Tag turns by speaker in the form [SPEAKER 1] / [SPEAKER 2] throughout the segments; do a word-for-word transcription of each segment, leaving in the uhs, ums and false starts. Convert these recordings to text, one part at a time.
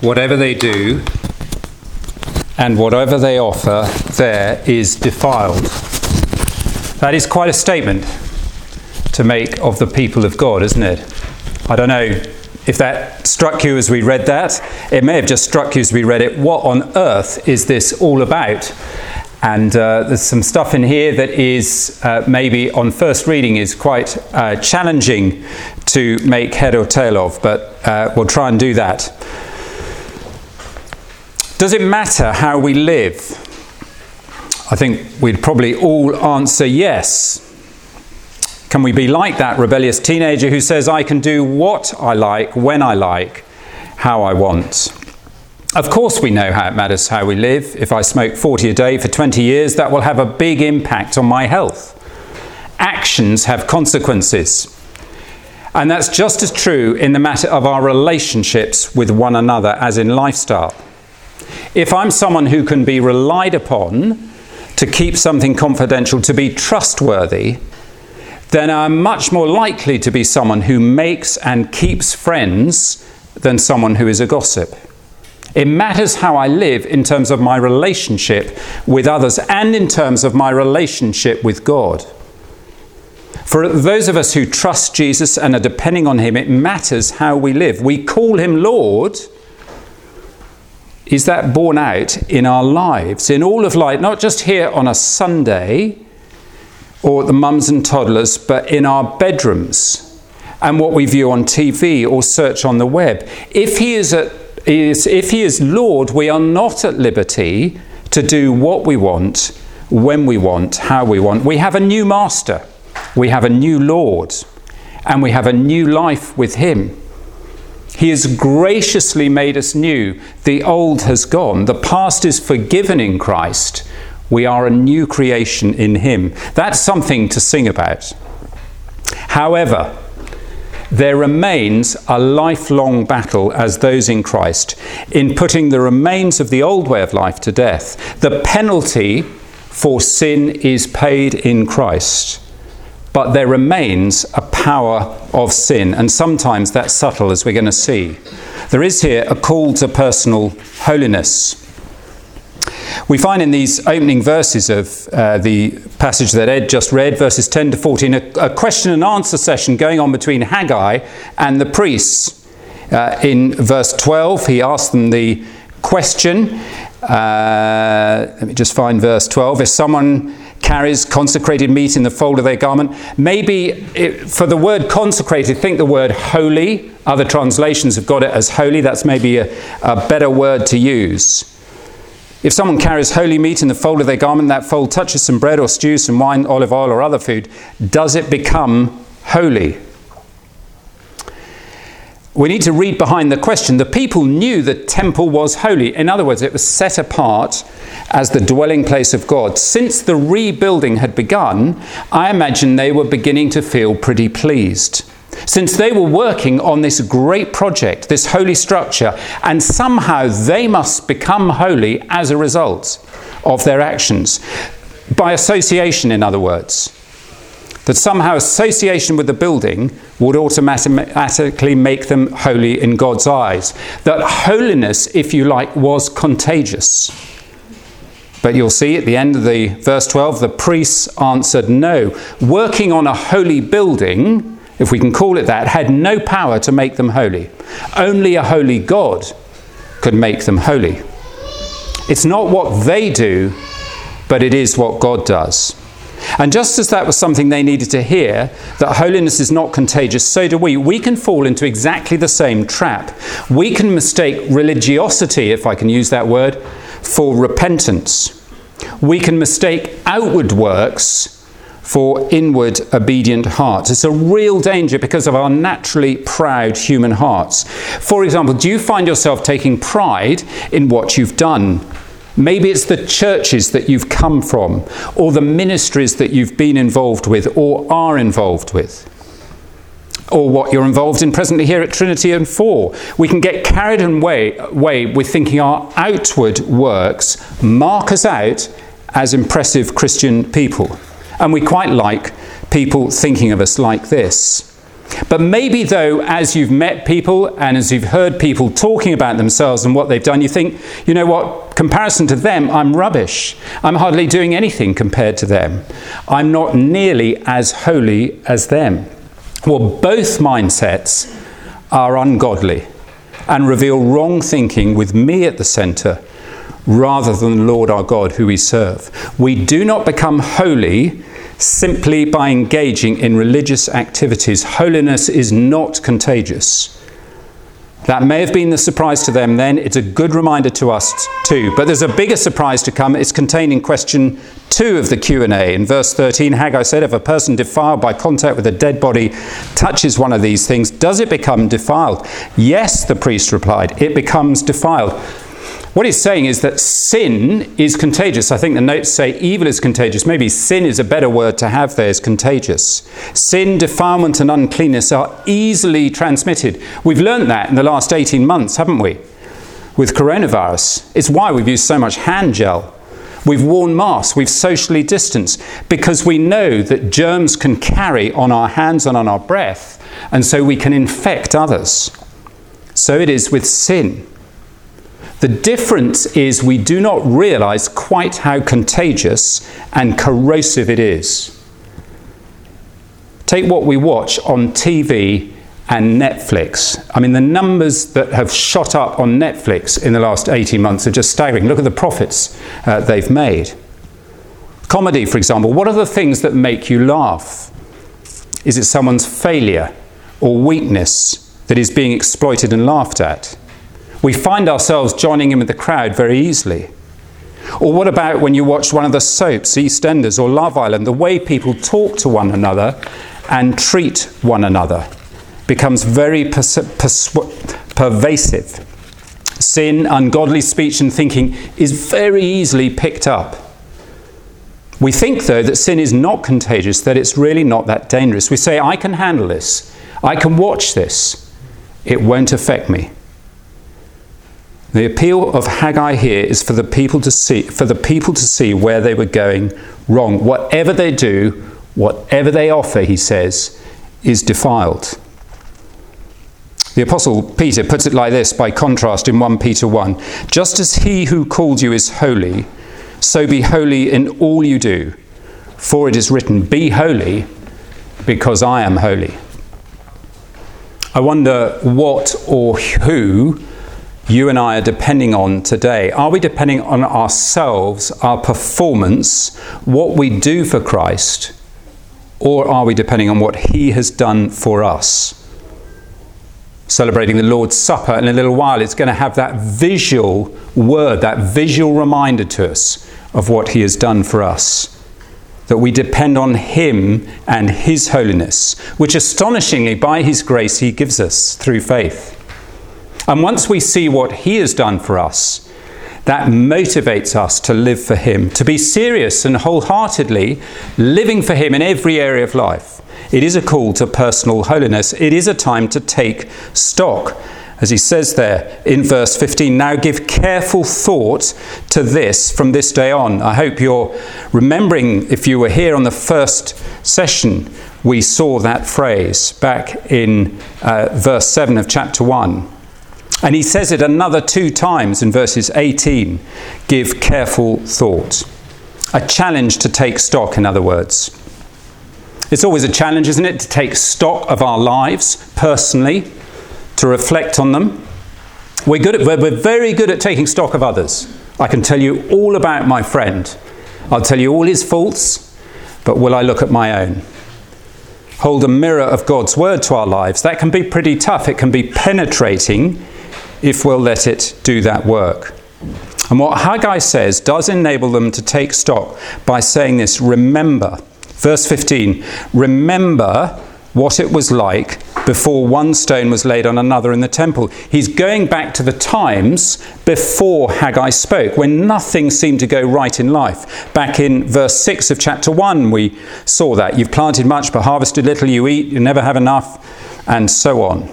[SPEAKER 1] whatever they do, and whatever they offer there is defiled. That is quite a statement to make of the people of God, isn't it? I don't know if that struck you as we read that. It may have just struck you as we read it. What on earth is this all about? And uh, there's some stuff in here that is uh, maybe on first reading is quite uh, challenging to make head or tail of, but uh, we'll try and do that. Does it matter how we live? I think we'd probably all answer yes. Can we be like that rebellious teenager who says, I can do what I like, when I like, how I want? Of course we know how it matters how we live. If I smoke forty a day for twenty years, that will have a big impact on my health. Actions have consequences. And that's just as true in the matter of our relationships with one another as in lifestyle. If I'm someone who can be relied upon to keep something confidential, to be trustworthy, then I'm much more likely to be someone who makes and keeps friends than someone who is a gossip. It matters how I live in terms of my relationship with others and in terms of my relationship with God. For those of us who trust Jesus and are depending on him, it matters how we live. We call him Lord. Is that borne out in our lives, in all of life, not just here on a Sunday or the mums and toddlers, but in our bedrooms and what we view on T V or search on the web? If he is, at, is, if he is Lord, we are not at liberty to do what we want, when we want, how we want. We have a new master, we have a new Lord, and we have a new life with him. He has graciously made us new. The old has gone. The past is forgiven in Christ. We are a new creation in him. That's something to sing about. However, there remains a lifelong battle as those in Christ in putting the remains of the old way of life to death. The penalty for sin is paid in Christ. But there remains a power of sin, and sometimes that's subtle, as we're going to see. There is here a call to personal holiness. We find in these opening verses of uh, the passage that Ed just read, verses ten to fourteen, a, a question and answer session going on between Haggai and the priests. Uh, in verse twelve, he asked them the question. Uh, let me just find verse twelve. If someone carries consecrated meat in the fold of their garment. Maybe it, for the word consecrated, think the word holy. Other translations have got it as holy. That's maybe a, a better word to use. If someone carries holy meat in the fold of their garment, that fold touches some bread or stew, some wine, olive oil or other food, does it become holy? We need to read behind the question. The people knew the temple was holy. In other words, it was set apart as the dwelling place of God. Since the rebuilding had begun, I imagine they were beginning to feel pretty pleased. Since they were working on this great project, this holy structure, and somehow they must become holy as a result of their actions. By association, in other words. That somehow association with the building would automatically make them holy in God's eyes. That holiness, if you like, was contagious. But you'll see at the end of the verse twelve, the priests answered no. Working on a holy building, if we can call it that, had no power to make them holy. Only a holy God could make them holy. It's not what they do, but it is what God does. And just as that was something they needed to hear, that holiness is not contagious, so do we. We can fall into exactly the same trap. We can mistake religiosity, if I can use that word, for repentance. We can mistake outward works for inward obedient hearts. It's a real danger because of our naturally proud human hearts. For example, do you find yourself taking pride in what you've done? Maybe it's the churches that you've come from, or the ministries that you've been involved with or are involved with, or what you're involved in presently here at Trinity and Four. We can get carried away, away with thinking our outward works mark us out as impressive Christian people. And we quite like people thinking of us like this. But maybe though, as you've met people and as you've heard people talking about themselves and what they've done, you think, you know what, comparison to them, I'm rubbish. I'm hardly doing anything compared to them. I'm not nearly as holy as them. Well, both mindsets are ungodly and reveal wrong thinking with me at the centre rather than the Lord our God who we serve. We do not become holy simply by engaging in religious activities. Holiness is not contagious. That may have been the surprise to them then. It's a good reminder to us too. But there's a bigger surprise to come. It's contained in question two of the Q and A. In verse thirteen, Haggai said, if a person defiled by contact with a dead body touches one of these things, does it become defiled? Yes, the priest replied, it becomes defiled. What he's saying is that sin is contagious. I think the notes say evil is contagious. Maybe sin is a better word to have there, is contagious. Sin, defilement and uncleanness are easily transmitted. We've learned that in the last eighteen months, haven't we? With coronavirus. It's why we've used so much hand gel. We've worn masks. We've socially distanced because we know that germs can carry on our hands and on our breath, and so we can infect others. So it is with sin. The difference is we do not realise quite how contagious and corrosive it is. Take what we watch on T V and Netflix. I mean, the numbers that have shot up on Netflix in the last eighteen months are just staggering. Look at the profits uh, they've made. Comedy, for example. What are the things that make you laugh? Is it someone's failure or weakness that is being exploited and laughed at? We find ourselves joining in with the crowd very easily. Or what about when you watch one of the soaps, EastEnders or Love Island, the way people talk to one another and treat one another becomes very pers- pers- pervasive. Sin, ungodly speech and thinking is very easily picked up. We think, though, that sin is not contagious, that it's really not that dangerous. We say, I can handle this. I can watch this. It won't affect me. The appeal of Haggai here is for the people to see, for the people to see where they were going wrong. Whatever they do, whatever they offer, he says, is defiled. The Apostle Peter puts it like this by contrast in First Peter one. Just as he who called you is holy, so be holy in all you do. For it is written, be holy, because I am holy. I wonder what or who you and I are depending on today. Are we depending on ourselves, our performance, what we do for Christ, or are we depending on what he has done for us? Celebrating the Lord's Supper in a little while, it's going to have that visual word, that visual reminder to us of what he has done for us. That we depend on him and his holiness, which astonishingly, by his grace, he gives us through faith. And once we see what he has done for us, that motivates us to live for him, to be serious and wholeheartedly living for him in every area of life. It is a call to personal holiness. It is a time to take stock. As he says there in verse fifteen, now give careful thought to this from this day on. I hope you're remembering, if you were here on the first session, we saw that phrase back in uh, verse seven of chapter one. And he says it another two times in verses eighteen. Give careful thought. A challenge to take stock, in other words. It's always a challenge, isn't it, to take stock of our lives personally, to reflect on them. We're good at, we're very good at taking stock of others. I can tell you all about my friend. I'll tell you all his faults, but will I look at my own? Hold a mirror of God's word to our lives. That can be pretty tough. It can be penetrating if we'll let it do that work. And what Haggai says does enable them to take stock by saying this, remember. Verse fifteen, remember what it was like before one stone was laid on another in the temple. He's going back to the times before Haggai spoke, when nothing seemed to go right in life. Back in verse six of chapter one, we saw that. You've planted much, but harvested little. You eat, you never have enough, and so on.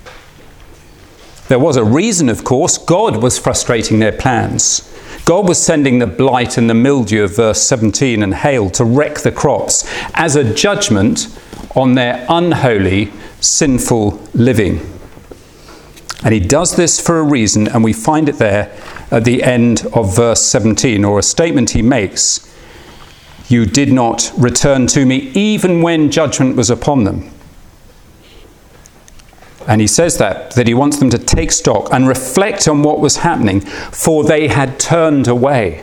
[SPEAKER 1] There was a reason, of course. God was frustrating their plans. God was sending the blight and the mildew of verse seventeen and hail to wreck the crops as a judgment on their unholy, sinful living. And he does this for a reason, and we find it there at the end of verse seventeen, or a statement he makes. You did not return to me even when judgment was upon them. And he says that, that he wants them to take stock and reflect on what was happening, for they had turned away.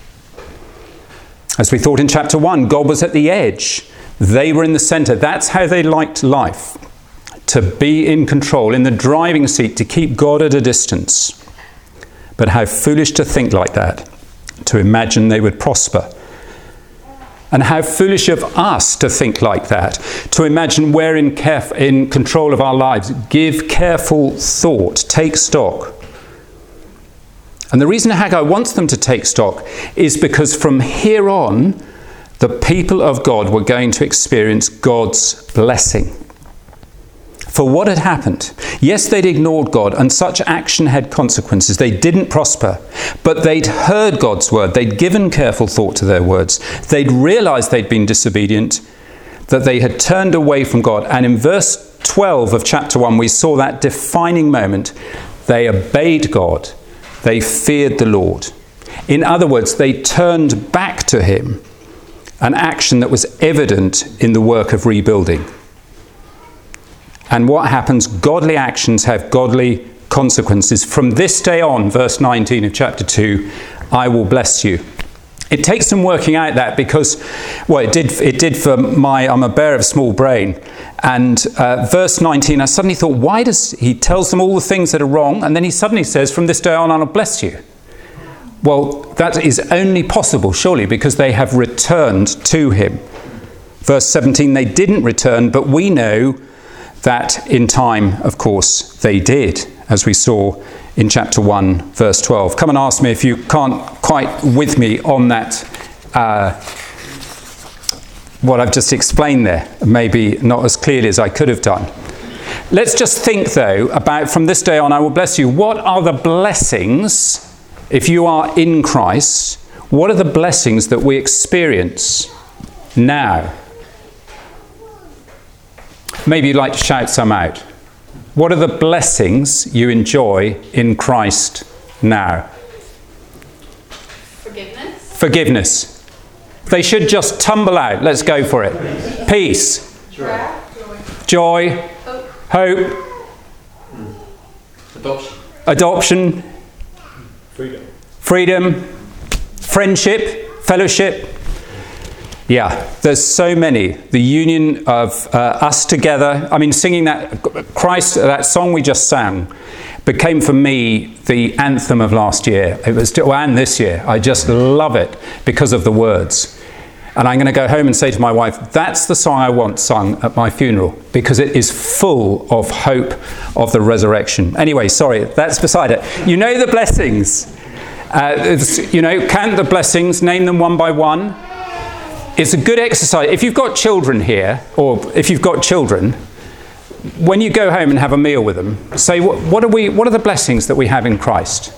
[SPEAKER 1] As we thought in chapter one, God was at the edge. They were in the centre. That's how they liked life. To be in control, in the driving seat, to keep God at a distance. But how foolish to think like that, to imagine they would prosper. And how foolish of us to think like that, to imagine we're in, caref- in control of our lives. Give careful thought, take stock. And the reason Haggai wants them to take stock is because from here on, the people of God were going to experience God's blessing. For what had happened? Yes, they'd ignored God, and such action had consequences. They didn't prosper, but they'd heard God's word. They'd given careful thought to their words. They'd realized they'd been disobedient, that they had turned away from God. And in verse twelve of chapter one, we saw that defining moment. They obeyed God. They feared the Lord. In other words, they turned back to him, an action that was evident in the work of rebuilding. And what happens? Godly actions have godly consequences. From this day on, verse nineteen of chapter two, I will bless you. It takes some working out that because, well, it did it did for my, I'm a bear of small brain. And uh, verse nineteen, I suddenly thought, why does he tells them all the things that are wrong, and then he suddenly says, from this day on, I'll bless you. Well, that is only possible, surely, because they have returned to him. Verse seventeen, they didn't return, but we know that in time, of course, they did, as we saw in chapter one, verse twelve. Come and ask me if you can't quite with me on that, uh, what I've just explained there, maybe not as clearly as I could have done. Let's just think, though, about from this day on, I will bless you. What are the blessings, if you are in Christ, what are the blessings that we experience now? Maybe you'd like to shout some out. What are the blessings you enjoy in Christ now?
[SPEAKER 2] Forgiveness.
[SPEAKER 1] Forgiveness. They should just tumble out. Let's go for it. Peace.
[SPEAKER 2] Joy.
[SPEAKER 1] Joy.
[SPEAKER 2] Hope.
[SPEAKER 1] Hope.
[SPEAKER 3] Adoption.
[SPEAKER 1] Adoption.
[SPEAKER 3] Freedom.
[SPEAKER 1] Freedom. Friendship. Fellowship. Yeah, there's so many. The union of uh, us together. I mean, singing that Christ, that song we just sang, became for me the anthem of last year. It was, to, and this year. I just love it because of the words. And I'm going to go home and say to my wife, that's the song I want sung at my funeral, because it is full of hope of the resurrection. Anyway, sorry, that's beside it. You know the blessings. Uh, it's, you know, count the blessings, name them one by one. It's a good exercise. If you've got children here, or if you've got children, when you go home and have a meal with them, say, what, what are we? What are the blessings that we have in Christ?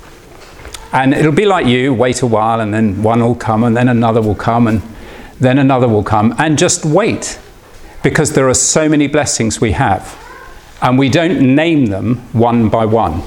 [SPEAKER 1] And it'll be like you, wait a while, and then one will come, and then another will come, and then another will come, and just wait, because there are so many blessings we have, and we don't name them one by one.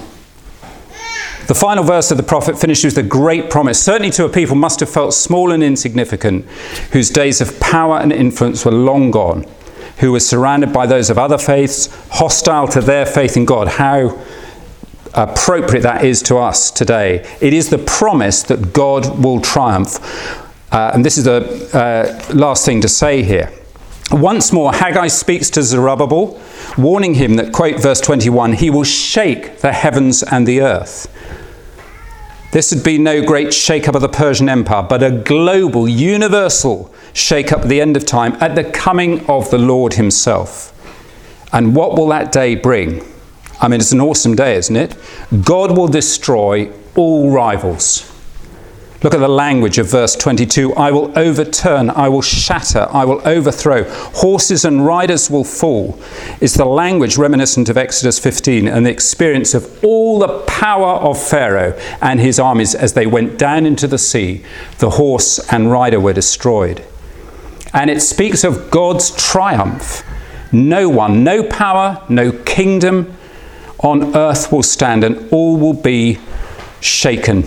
[SPEAKER 1] The final verse of the prophet finishes with a great promise, certainly to a people must have felt small and insignificant, whose days of power and influence were long gone, who were surrounded by those of other faiths, hostile to their faith in God. How appropriate that is to us today. It is the promise that God will triumph. Uh, and this is the uh, last thing to say here. Once more, Haggai speaks to Zerubbabel, warning him that, quote verse twenty-one, he will shake the heavens and the earth. This would be no great shake-up of the Persian Empire, but a global, universal shake-up at the end of time, at the coming of the Lord himself. And what will that day bring? I mean, it's an awesome day, isn't it? God will destroy all rivals. Look at the language of verse twenty-two. I will overturn, I will shatter, I will overthrow. Horses and riders will fall. It's the language reminiscent of Exodus fifteen and the experience of all the power of Pharaoh and his armies as they went down into the sea. The horse and rider were destroyed. And it speaks of God's triumph. No one, no power, no kingdom on earth will stand, and all will be shaken.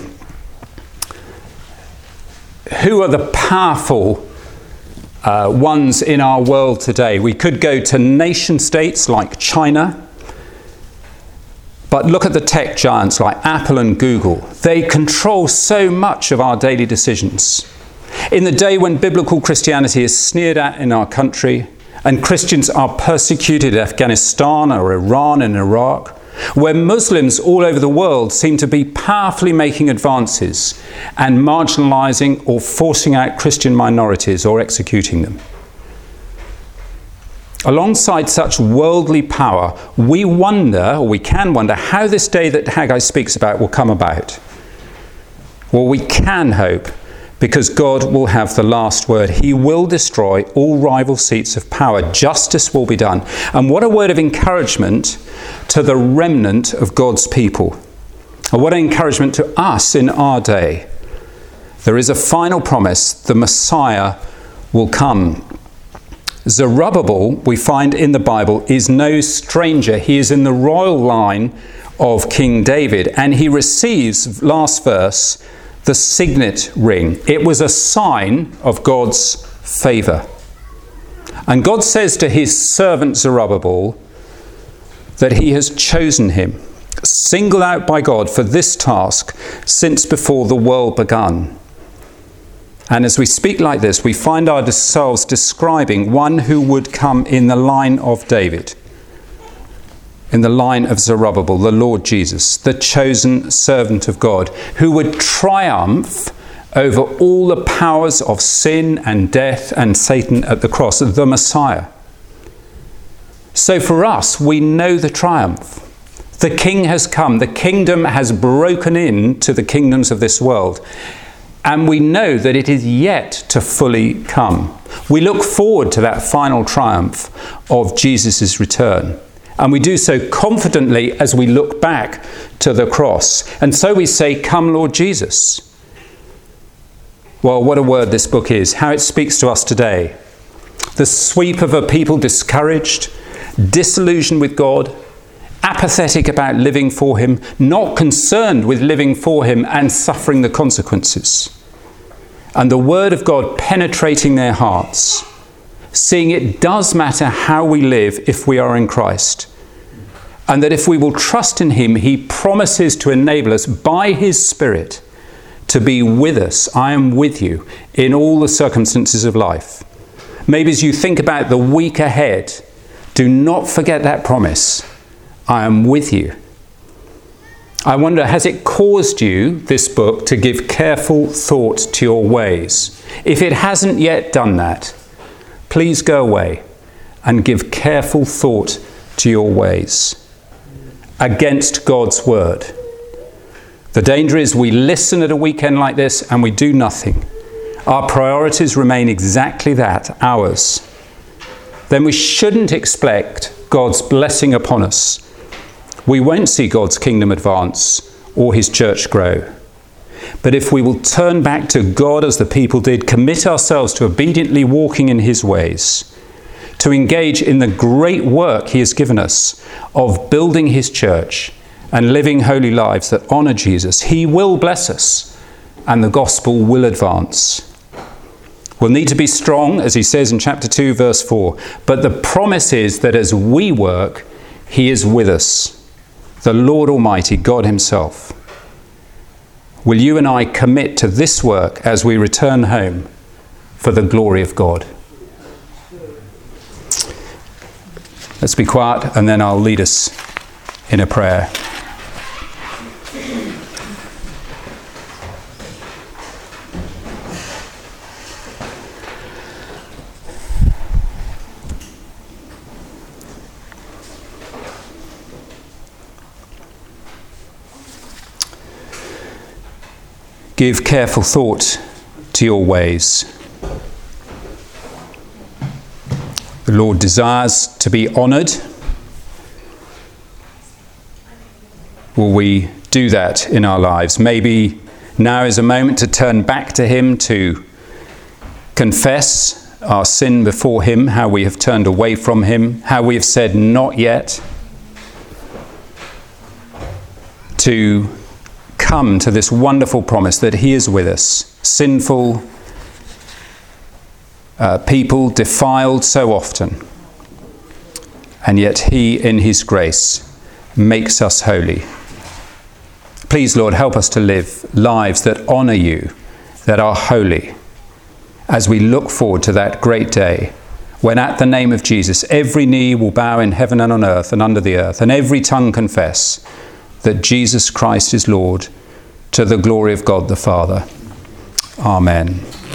[SPEAKER 1] Who are the powerful uh, ones in our world today? We could go to nation states like China, but look at the tech giants like Apple and Google. They control so much of our daily decisions. In the day when biblical Christianity is sneered at in our country, and Christians are persecuted in Afghanistan or Iran and Iraq, where Muslims all over the world seem to be powerfully making advances and marginalising or forcing out Christian minorities or executing them. Alongside such worldly power, we wonder, or we can wonder, how this day that Haggai speaks about will come about. Well, we can hope, because God will have the last word. He will destroy all rival seats of power. Justice will be done. And what a word of encouragement to the remnant of God's people. And what an encouragement to us in our day. There is a final promise. The Messiah will come. Zerubbabel, we find in the Bible, is no stranger. He is in the royal line of King David, and he receives, last verse, the signet ring. It was a sign of God's favour. And God says to his servant Zerubbabel that he has chosen him, singled out by God for this task since before the world begun. And as we speak like this, we find ourselves describing one who would come in the line of David, in the line of Zerubbabel, the Lord Jesus, the chosen servant of God, who would triumph over all the powers of sin and death and Satan at the cross, the Messiah. So for us, we know the triumph. The King has come. The kingdom has broken into the kingdoms of this world. And we know that it is yet to fully come. We look forward to that final triumph of Jesus' return. And we do so confidently as we look back to the cross. And so we say, "Come, Lord Jesus." Well, what a word this book is, how it speaks to us today. The sweep of a people discouraged, disillusioned with God, apathetic about living for him, not concerned with living for him and suffering the consequences. And the word of God penetrating their hearts, seeing it does matter how we live if we are in Christ. And that if we will trust in him, he promises to enable us by his Spirit to be with us. I am with you in all the circumstances of life. Maybe as you think about the week ahead, do not forget that promise. I am with you. I wonder, has it caused you, this book, to give careful thought to your ways? If it hasn't yet done that, please go away and give careful thought to your ways against God's word. The danger is we listen at a weekend like this and we do nothing. Our priorities remain exactly that, ours. Then we shouldn't expect God's blessing upon us. We won't see God's kingdom advance or his church grow. But if we will turn back to God as the people did, commit ourselves to obediently walking in his ways, to engage in the great work he has given us of building his church and living holy lives that honour Jesus, he will bless us and the gospel will advance. We'll need to be strong, as he says in chapter two, verse four. But the promise is that as we work, he is with us. The Lord Almighty, God himself. Will you and I commit to this work as we return home for the glory of God? Let's be quiet and then I'll lead us in a prayer. Give careful thought to your ways. The Lord desires to be honoured. Will we do that in our lives? Maybe now is a moment to turn back to him, to confess our sin before him, how we have turned away from him, how we have said not yet, to come to this wonderful promise that he is with us, sinful uh, people, defiled so often, and yet he in his grace makes us holy. Please, Lord, help us to live lives that honour you, that are holy, as we look forward to that great day when at the name of Jesus every knee will bow in heaven and on earth and under the earth, and every tongue confess that Jesus Christ is Lord, to the glory of God the Father. Amen.